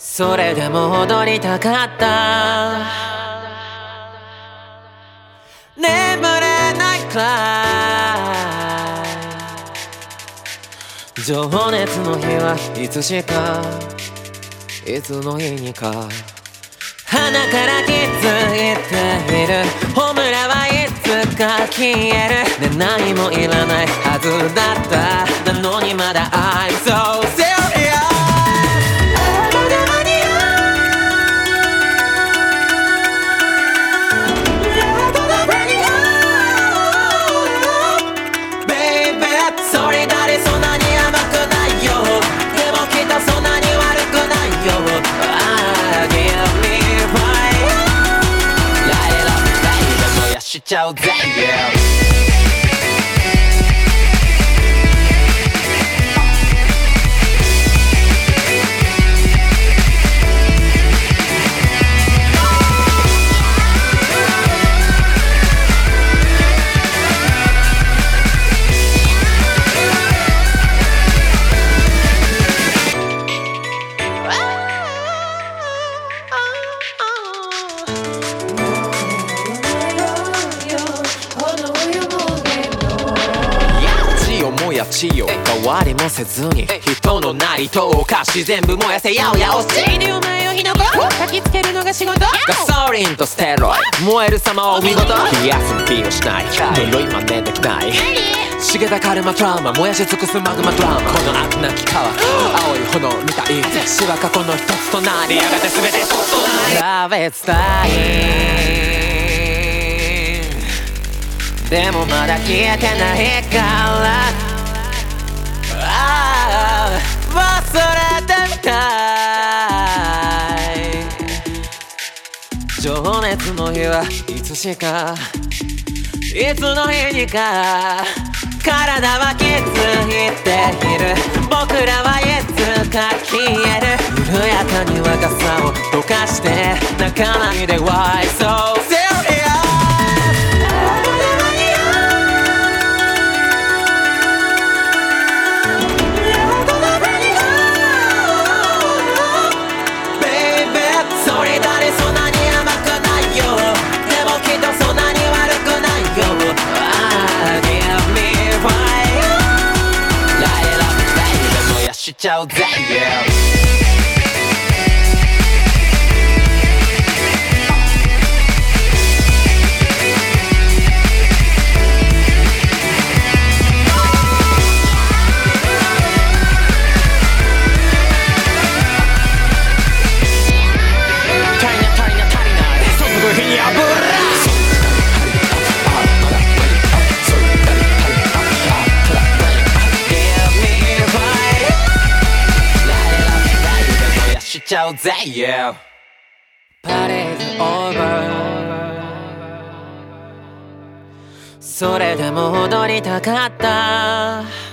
それでも踊りたかった。眠れないくらい情熱の日はいつしかいつの日にか鼻から気づいているホムラはいつか消えるで何もいらないはずだったなのにまだ I'm so seriousそれなりそんなに甘くないよでもきっとそんなに悪くないよ Give me fire Light it up baby 燃やしちゃうぜ 地よ変わりもせずに人のなりとおかし全部燃やせやおやおしいでお前を火の粉焚きつけるのが仕事ガソリンとステロイ燃える様はお見事気休む気をしない呪い真似できない茂たカルマトラウマ燃やし尽くすマグマドラマこの悪なき川青い炎みたい死は過去の一つとなりやがて全てそっとなり Love it's dying でもまだ消えてないから忘れてみたい情熱の日はいつしかいつの日にか体は気づいている僕らはいつか消える緩やかに若さを溶かして泣かないで Why so seriousしちゃうぜ、しちゃうぜ、パレードオーバーそれでも踊りたかった